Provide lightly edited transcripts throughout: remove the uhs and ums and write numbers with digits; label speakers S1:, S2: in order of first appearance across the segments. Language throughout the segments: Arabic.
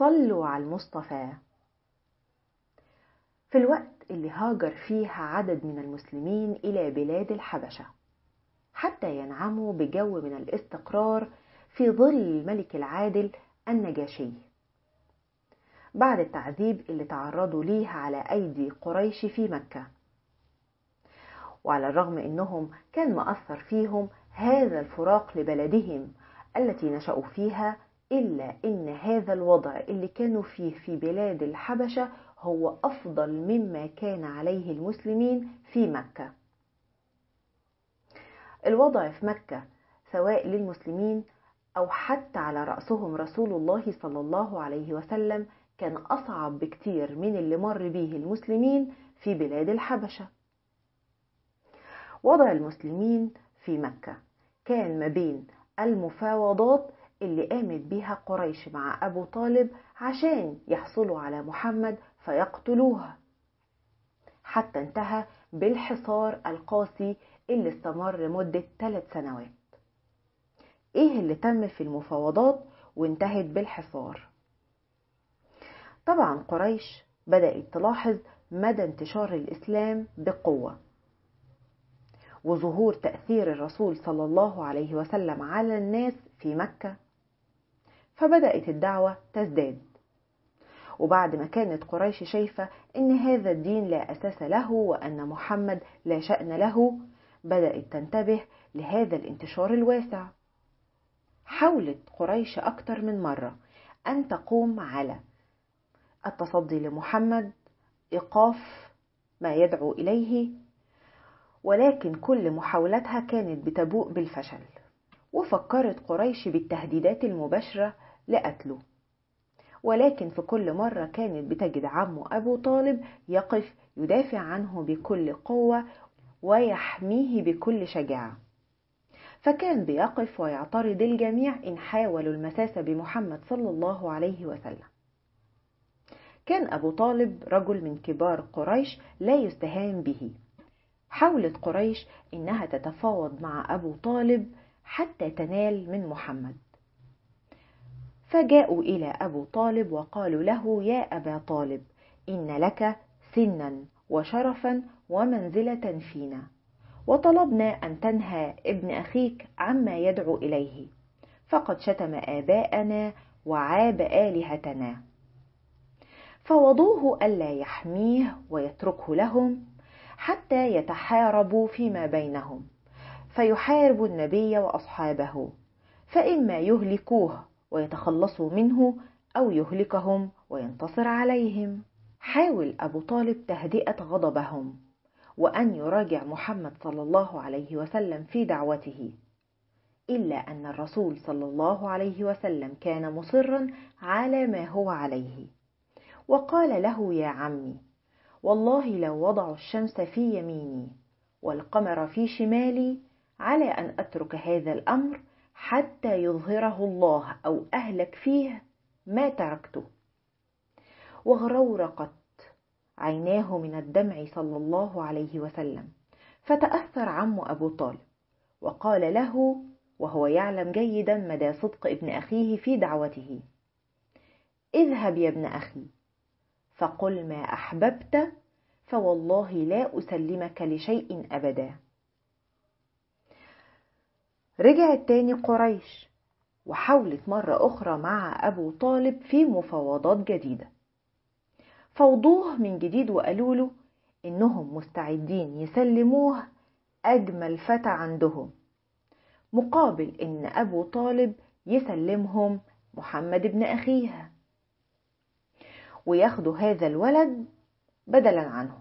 S1: صلوا على المصطفى. في الوقت اللي هاجر فيه عدد من المسلمين إلى بلاد الحبشة حتى ينعموا بجو من الاستقرار في ظل الملك العادل النجاشي، بعد التعذيب اللي تعرضوا ليه على أيدي قريش في مكة، وعلى الرغم أنهم كان مأثر فيهم هذا الفراق لبلدهم التي نشأوا فيها، إلا أن هذا الوضع اللي كانوا فيه في بلاد الحبشة هو أفضل مما كان عليه المسلمين في مكة. الوضع في مكة سواء للمسلمين أو حتى على رأسهم رسول الله صلى الله عليه وسلم كان أصعب بكتير من اللي مر به المسلمين في بلاد الحبشة. وضع المسلمين في مكة كان ما بين المفاوضات اللي قامت بها قريش مع أبو طالب عشان يحصلوا على محمد فيقتلوه، حتى انتهى بالحصار القاسي اللي استمر مدة 3 سنوات. ايه اللي تم في المفاوضات وانتهت بالحصار؟ طبعا قريش بدأت تلاحظ مدى انتشار الإسلام بقوة وظهور تأثير الرسول صلى الله عليه وسلم على الناس في مكة، فبدأت الدعوة تزداد. وبعد ما كانت قريش شايفة ان هذا الدين لا أساس له وأن محمد لا شأن له، بدأت تنتبه لهذا الانتشار الواسع. حاولت قريش أكتر من مرة أن تقوم على التصدي لمحمد، إيقاف ما يدعو إليه، ولكن كل محاولاتها كانت بتبوء بالفشل. وفكرت قريش بالتهديدات المباشرة لقتله، ولكن في كل مرة كانت بتجد عمه أبو طالب يقف يدافع عنه بكل قوة ويحميه بكل شجاعة، فكان بيقف ويعترض الجميع إن حاولوا المساس بمحمد صلى الله عليه وسلم. كان أبو طالب رجل من كبار قريش لا يستهان به. حاولت قريش إنها تتفاوض مع أبو طالب حتى تنال من محمد، فجاءوا إلى أبو طالب وقالوا له: يا أبا طالب، إن لك سنا وشرفا ومنزلة فينا، وطلبنا أن تنهى ابن أخيك عما يدعو إليه، فقد شتم آباءنا وعاب آلهتنا. فوضوه ألا يحميه ويتركه لهم حتى يتحاربوا فيما بينهم، فيحاربوا النبي وأصحابه، فإما يهلكوه ويتخلصوا منه أو يهلكهم وينتصر عليهم. حاول أبو طالب تهدئة غضبهم وأن يراجع محمد صلى الله عليه وسلم في دعوته، إلا أن الرسول صلى الله عليه وسلم كان مصرا على ما هو عليه، وقال له: يا عمي، والله لو وضعوا الشمس في يميني والقمر في شمالي على أن أترك هذا الأمر حتى يظهره الله أو أهلك فيه ما تركته. وغرورقت عيناه من الدمع صلى الله عليه وسلم، فتأثر عمه أبو طالب وقال له وهو يعلم جيدا مدى صدق ابن أخيه في دعوته: اذهب يا ابن أخي فقل ما أحببت، فوالله لا أسلمك لشيء أبدا. رجعت تاني قريش وحاولت مرة أخرى مع أبو طالب في مفاوضات جديدة، فوضوه من جديد وقالوا له إنهم مستعدين يسلموه أجمل فتى عندهم مقابل إن أبو طالب يسلمهم محمد ابن أخيها وياخدوا هذا الولد بدلا عنه.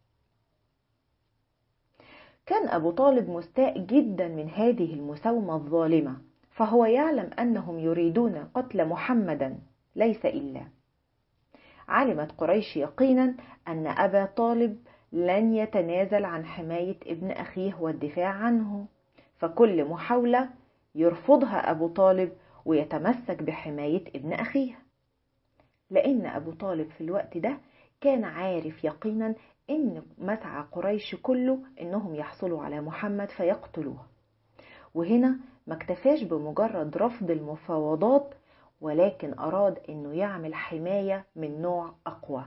S1: كان أبو طالب مستاء جدا من هذه المساومة الظالمة، فهو يعلم أنهم يريدون قتل محمدا ليس إلا. علمت قريش يقينا أن أبا طالب لن يتنازل عن حماية ابن أخيه والدفاع عنه، فكل محاولة يرفضها أبو طالب ويتمسك بحماية ابن أخيه، لأن أبو طالب في الوقت ده كان عارف يقينا إن مسعى قريش كله إنهم يحصلوا على محمد فيقتلوه. وهنا ما اكتفاش بمجرد رفض المفاوضات ولكن أراد أنه يعمل حماية من نوع أقوى.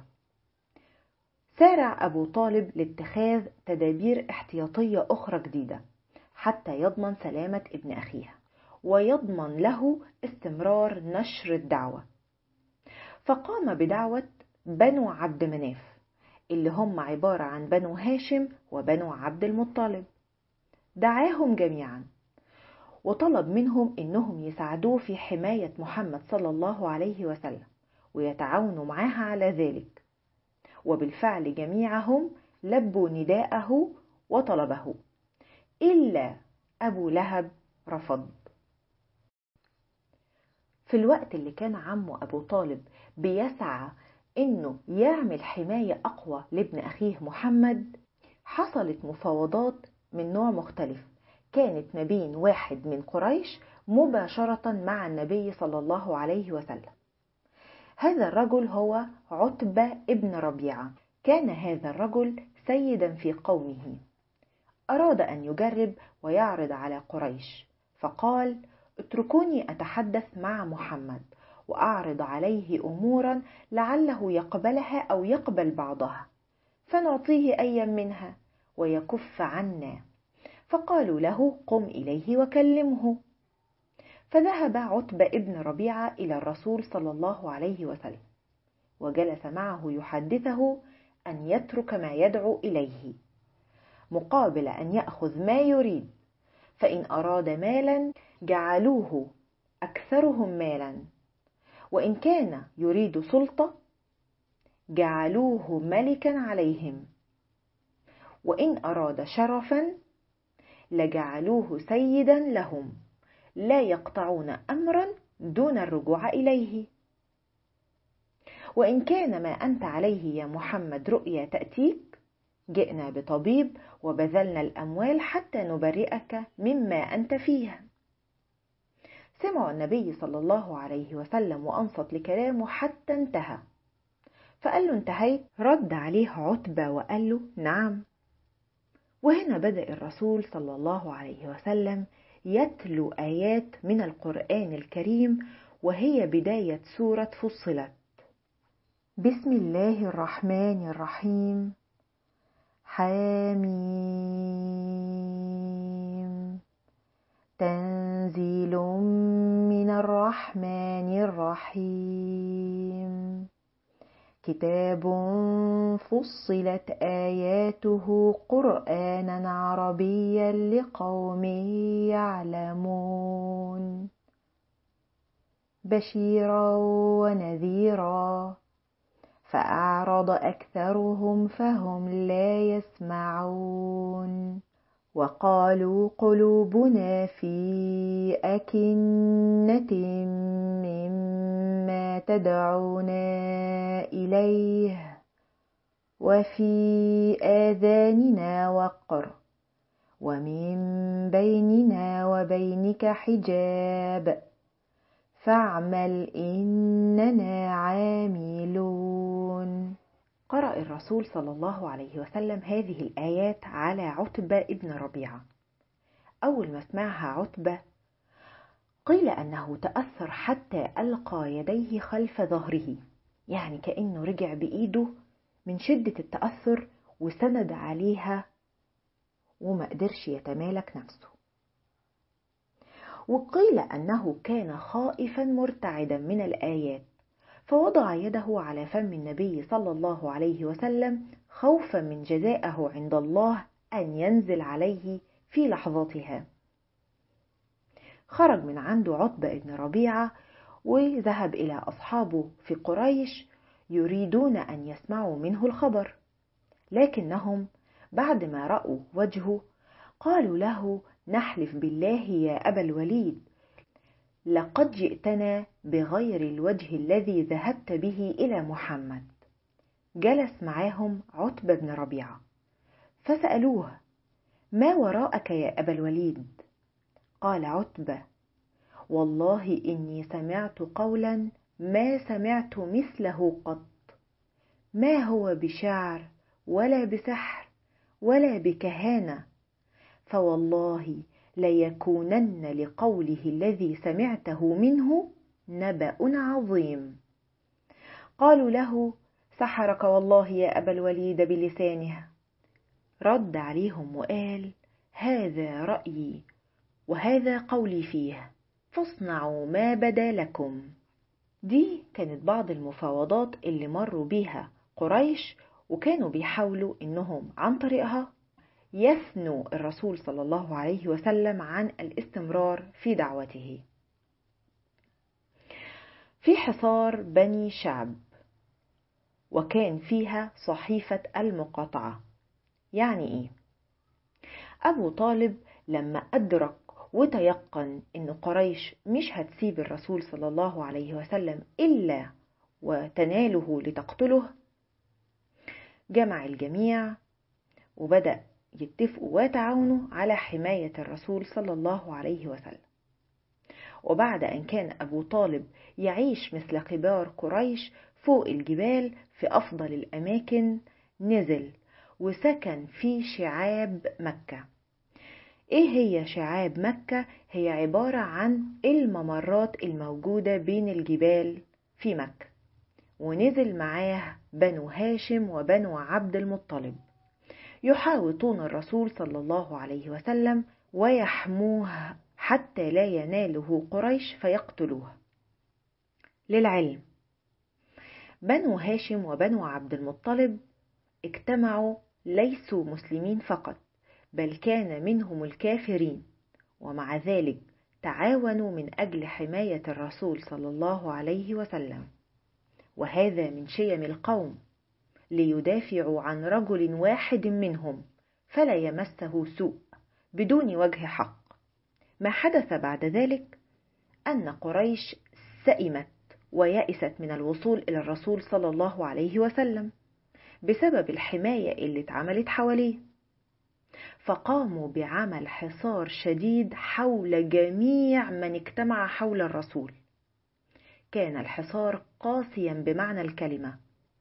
S1: سارع أبو طالب لاتخاذ تدابير احتياطية أخرى جديدة حتى يضمن سلامة ابن أخيه ويضمن له استمرار نشر الدعوة. فقام بدعوة بنو عبد مناف اللي هم عبارة عن بنو هاشم وبنو عبد المطلب. دعاهم جميعا وطلب منهم إنهم يساعدوه في حماية محمد صلى الله عليه وسلم ويتعاونوا معاه على ذلك. وبالفعل جميعهم لبوا نداءه وطلبه إلا أبو لهب رفض. في الوقت اللي كان عمه أبو طالب بيسعى إنه يعمل حماية أقوى لابن أخيه محمد، حصلت مفاوضات من نوع مختلف كانت ما بين واحد من قريش مباشرة مع النبي صلى الله عليه وسلم. هذا الرجل هو عتبة ابن ربيعة. كان هذا الرجل سيدا في قومه، أراد أن يجرب ويعرض على قريش، فقال: اتركوني أتحدث مع محمد وأعرض عليه أمورا لعله يقبلها أو يقبل بعضها، فنعطيه أيا منها ويكف عنا. فقالوا له: قم إليه وكلمه. فذهب عتبة ابن ربيعة إلى الرسول صلى الله عليه وسلم وجلس معه يحدثه أن يترك ما يدعو إليه مقابل أن يأخذ ما يريد، فإن أراد مالا جعلوه أكثرهم مالا، وإن كان يريد سلطة جعلوه ملكا عليهم، وإن أراد شرفا لجعلوه سيدا لهم لا يقطعون أمرا دون الرجوع إليه. وإن كان ما أنت عليه يا محمد رؤيا تأتيك جئنا بطبيب وبذلنا الأموال حتى نبرئك مما أنت فيه. سمع النبي صلى الله عليه وسلم وأنصت لكلامه حتى انتهى، فقال له: انتهيت؟ رد عليه عتبة وقال له: نعم. وهنا بدأ الرسول صلى الله عليه وسلم يتلو آيات من القرآن الكريم، وهي بداية سورة فصلت. بسم الله الرحمن الرحيم. حميم. تنزيل من الرحمن الرحيم. كتاب فصلت آياته قرآنا عربيا لقوم يعلمون. بشيرا ونذيرا فأعرض أكثرهم فهم لا يسمعون. وقالوا قلوبنا في أكنة مما تدعونا إليه وفي آذاننا وقر ومن بيننا وبينك حجاب فاعمل إننا عاملون. قرأ الرسول صلى الله عليه وسلم هذه الآيات على عتبة ابن ربيعة. أول ما سمعها عتبة قيل أنه تأثر حتى ألقى يديه خلف ظهره، يعني كأنه رجع بإيده من شدة التأثر وسند عليها وما قدرش يتمالك نفسه. وقيل أنه كان خائفا مرتعدا من الآيات، فوضع يده على فم النبي صلى الله عليه وسلم خوفا من جزاءه عند الله أن ينزل عليه في لحظتها. خرج من عنده عتبة ابن ربيعة وذهب إلى أصحابه في قريش يريدون أن يسمعوا منه الخبر، لكنهم بعد ما رأوا وجهه قالوا له: نحلف بالله يا أبا الوليد لقد جئتنا بغير الوجه الذي ذهبت به إلى محمد. جلس معاهم عتبة بن ربيعة فسألوه: ما وراءك يا أبا الوليد؟ قال عتبة: والله إني سمعت قولا ما سمعت مثله قط، ما هو بشعر ولا بسحر ولا بكهانة، فوالله ليكونن لقوله الذي سمعته منه نبأ عظيم. قالوا له: سحرك والله يا أبا الوليد بلسانه. رد عليهم وقال: هذا رأيي وهذا قولي فيه، فاصنعوا ما بدا لكم. دي كانت بعض المفاوضات اللي مروا بيها قريش، وكانوا بيحاولوا إنهم عن طريقها يثنوا الرسول صلى الله عليه وسلم عن الاستمرار في دعوته. في حصار بني شعب، وكان فيها صحيفة المقاطعة. يعني إيه؟ أبو طالب لما أدرك وتيقن إن قريش مش هتسيب الرسول صلى الله عليه وسلم إلا وتناله لتقتله، جمع الجميع وبدأ يتفقوا وتعاونوا على حماية الرسول صلى الله عليه وسلم. وبعد أن كان أبو طالب يعيش مثل كبار قريش فوق الجبال في أفضل الأماكن، نزل وسكن في شعاب مكة. إيه هي شعاب مكة؟ هي عبارة عن الممرات الموجودة بين الجبال في مكة، ونزل معاه بنو هاشم وبنو عبد المطلب يحاوطون الرسول صلى الله عليه وسلم ويحموه حتى لا يناله قريش فيقتلوه. للعلم، بنو هاشم وبنو عبد المطلب اجتمعوا ليسوا مسلمين فقط، بل كان منهم الكافرين، ومع ذلك تعاونوا من أجل حماية الرسول صلى الله عليه وسلم. وهذا من شيم القوم، ليدافعوا عن رجل واحد منهم فلا يمسه سوء بدون وجه حق. ما حدث بعد ذلك أن قريش سئمت ويأست من الوصول إلى الرسول صلى الله عليه وسلم بسبب الحماية اللي اتعملت حواليه، فقاموا بعمل حصار شديد حول جميع من اجتمع حول الرسول. كان الحصار قاسيا بمعنى الكلمة.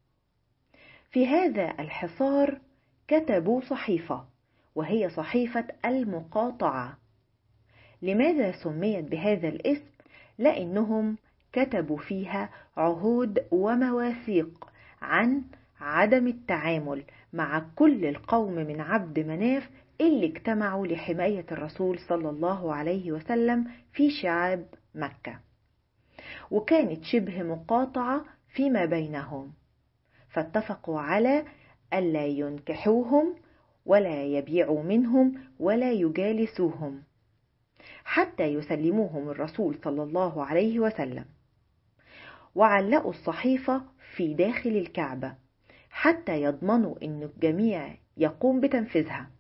S1: في هذا الحصار كتبوا صحيفة، وهي صحيفة المقاطعة. لماذا سميت بهذا الاسم؟ لأنهم كتبوا فيها عهود ومواثيق عن عدم التعامل مع كل القوم من عبد مناف اللي اجتمعوا لحماية الرسول صلى الله عليه وسلم في شعاب مكة، وكانت شبه مقاطعة فيما بينهم، فاتفقوا على ألا ينكحوهم ولا يبيعوا منهم ولا يجالسوهم حتى يسلموهم الرسول صلى الله عليه وسلم. وعلقوا الصحيفة في داخل الكعبة حتى يضمنوا أن الجميع يقوم بتنفيذها.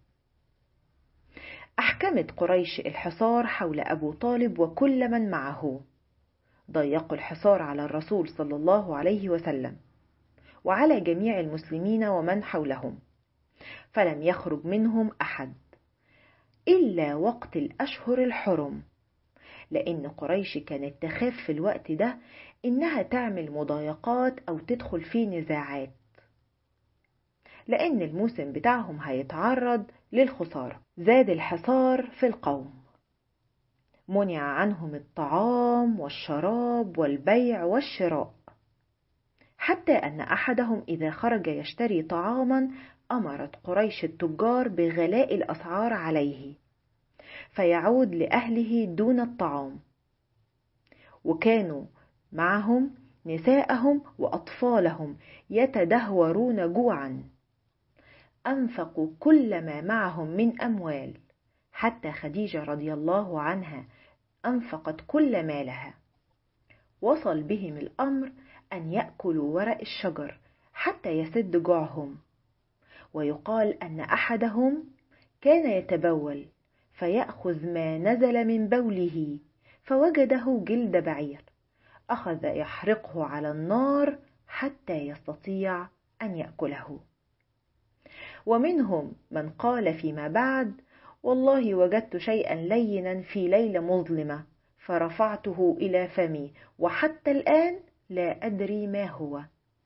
S1: أحكمت قريش الحصار حول أبو طالب وكل من معه، ضيقوا الحصار على الرسول صلى الله عليه وسلم وعلى جميع المسلمين ومن حولهم، فلم يخرج منهم أحد إلا وقت الأشهر الحرم، لأن قريش كانت تخاف في الوقت ده إنها تعمل مضايقات أو تدخل في نزاعات، لأن الموسم بتاعهم هيتعرض للخسارة. زاد الحصار في القوم، منع عنهم الطعام والشراب والبيع والشراء، حتى أن أحدهم إذا خرج يشتري طعاما أمرت قريش التجار بغلاء الأسعار عليه فيعود لأهله دون الطعام، وكانوا معهم نساءهم وأطفالهم يتدهورون جوعا. أنفقوا كل ما معهم من أموال، حتى خديجة رضي الله عنها أنفقت كل مالها. وصل بهم الأمر أن يأكلوا ورق الشجر حتى يسد جوعهم. ويقال أن أحدهم كان يتبول فيأخذ ما نزل من بوله فوجده جلد بعير، أخذ يحرقه على النار حتى يستطيع أن يأكله. ومنهم من قال فيما بعد: والله وجدت شيئا لينا في ليلة مظلمة فرفعته إلى فمي وحتى الآن لا أدري ما هو.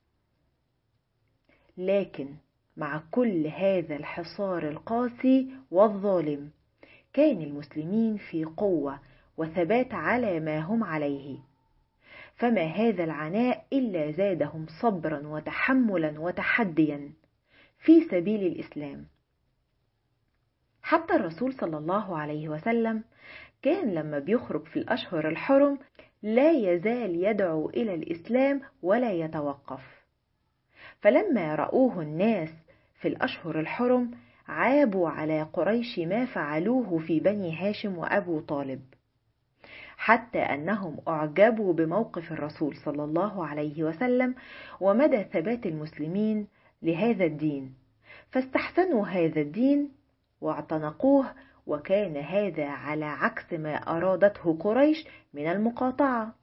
S1: لكن مع كل هذا الحصار القاسي والظالم كان المسلمين في قوة وثبات على ما هم عليه، فما هذا العناء إلا زادهم صبرا وتحملا وتحديا في سبيل الإسلام. حتى الرسول صلى الله عليه وسلم كان لما بيخرج في الأشهر الحرم لا يزال يدعو إلى الإسلام ولا يتوقف. فلما رأوه الناس في الأشهر الحرم عابوا على قريش ما فعلوه في بني هاشم وأبو طالب، حتى أنهم أعجبوا بموقف الرسول صلى الله عليه وسلم ومدى ثبات المسلمين لهذا الدين، فاستحسنوا هذا الدين واعتنقوه، وكان هذا على عكس ما أرادته قريش من المقاطعة.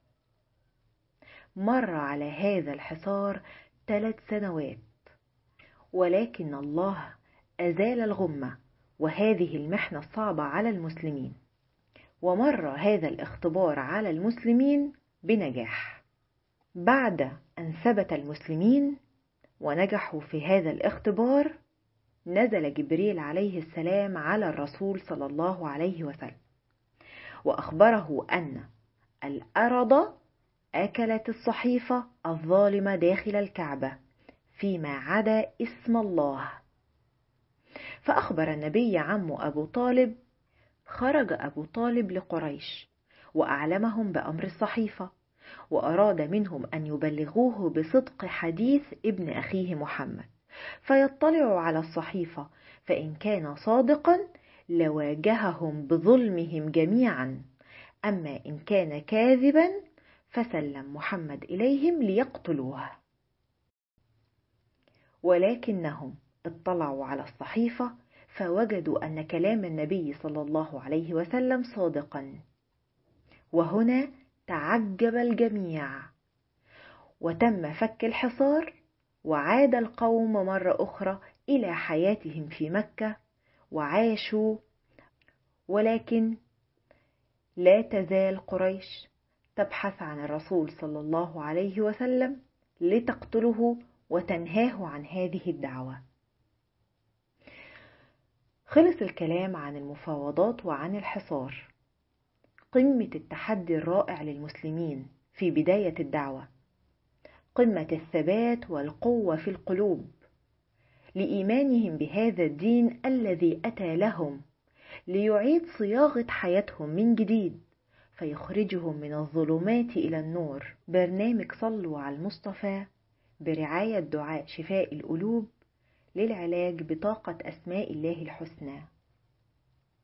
S1: مر على هذا الحصار 3 سنوات، ولكن الله أزال الغمة وهذه المحنة الصعبة على المسلمين، ومر هذا الاختبار على المسلمين بنجاح. بعد أن ثبت المسلمين ونجحوا في هذا الاختبار، نزل جبريل عليه السلام على الرسول صلى الله عليه وسلم وأخبره أن الأرض أكلت الصحيفة الظالمة داخل الكعبة فيما عدا اسم الله. فأخبر النبي عمه أبو طالب. خرج أبو طالب لقريش وأعلمهم بأمر الصحيفة، وأراد منهم أن يبلغوه بصدق حديث ابن أخيه محمد، فيطلعوا على الصحيفة، فإن كان صادقا لواجههم بظلمهم جميعا، أما إن كان كاذبا فسلم محمد إليهم ليقتلوه. ولكنهم اطلعوا على الصحيفة فوجدوا أن كلام النبي صلى الله عليه وسلم صادقا، وهنا تعجب الجميع، وتم فك الحصار، وعاد القوم مرة أخرى إلى حياتهم في مكة وعاشوا. ولكن لا تزال قريش تبحث عن الرسول صلى الله عليه وسلم لتقتله وتنهاه عن هذه الدعوة. خلص الكلام عن المفاوضات وعن الحصار، قمة التحدي الرائع للمسلمين في بداية الدعوة، قمة الثبات والقوة في القلوب لإيمانهم بهذا الدين الذي أتى لهم ليعيد صياغة حياتهم من جديد، فيخرجهم من الظلمات إلى النور. برنامج صلوا على المصطفى برعاية دعاء شفاء القلوب للعلاج بطاقة أسماء الله الحسنى.